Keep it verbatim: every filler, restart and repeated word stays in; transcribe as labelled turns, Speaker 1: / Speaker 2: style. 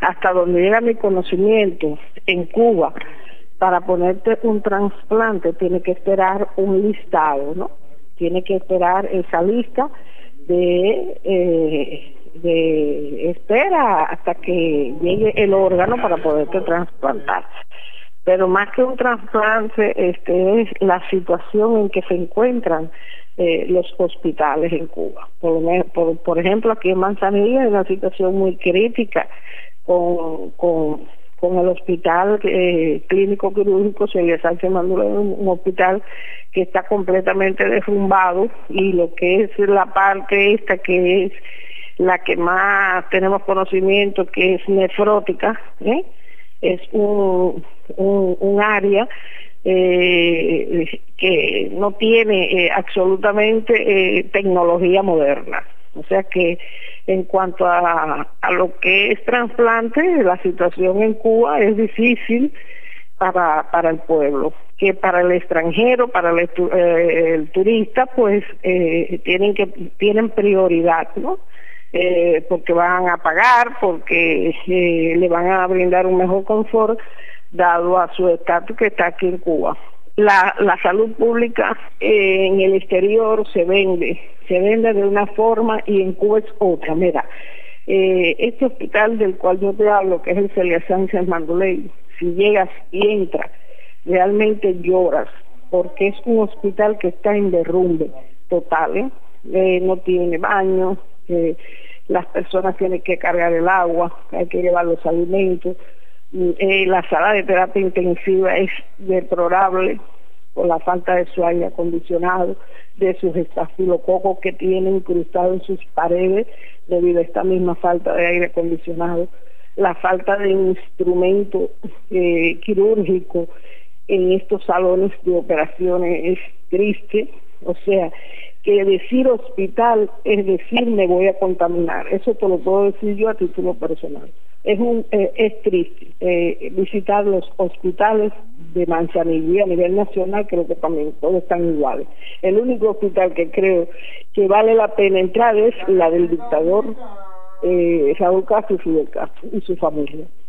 Speaker 1: hasta donde llega mi conocimiento, en Cuba, para ponerte un trasplante tiene que esperar un listado, ¿no? Tiene que esperar esa lista de, eh, de espera hasta que llegue el órgano para poderte trasplantar. Pero más que un trasplante, este es la situación en que se encuentran eh, los hospitales en Cuba. Por, por, por ejemplo, aquí en Manzanilla hay una situación muy crítica con, con, con el hospital eh, clínico quirúrgico Celia Sánchez Manduley, un, un hospital que está completamente derrumbado, y lo que es la parte esta que es la que más tenemos conocimiento, que es nefrótica, ¿eh? es un, un, un área eh, que no tiene eh, absolutamente eh, tecnología moderna. O sea que en cuanto a, a lo que es trasplante, la situación en Cuba es difícil para, para el pueblo, que para el extranjero, para el, eh, el turista, pues eh, tienen que tienen prioridad, ¿no? Eh, porque van a pagar, porque eh, le van a brindar un mejor confort dado a su estatus que está aquí en Cuba. La, la salud pública eh, en el exterior se vende, se vende de una forma y en Cuba es otra. Mira, eh, este hospital del cual yo te hablo, que es el Celia Sánchez Manduley, si llegas y entras, realmente lloras, porque es un hospital que está en derrumbe total, ¿eh? Eh, no tiene baño, eh, las personas tienen que cargar el agua, hay que llevar los alimentos, eh, la sala de terapia intensiva es deplorable por la falta de su aire acondicionado, de sus estafilococos que tienen incrustados en sus paredes debido a esta misma falta de aire acondicionado, la falta de instrumento eh, quirúrgico en estos salones de operaciones es triste. O sea, que decir hospital es decir me voy a contaminar. Eso te lo puedo decir yo a título personal. Es un eh, es triste eh, visitar los hospitales de Manzanilla a nivel nacional. Creo que también todos están iguales. El único hospital que creo que vale la pena entrar es la del dictador eh, Raúl Castro y Fidel Castro y su familia.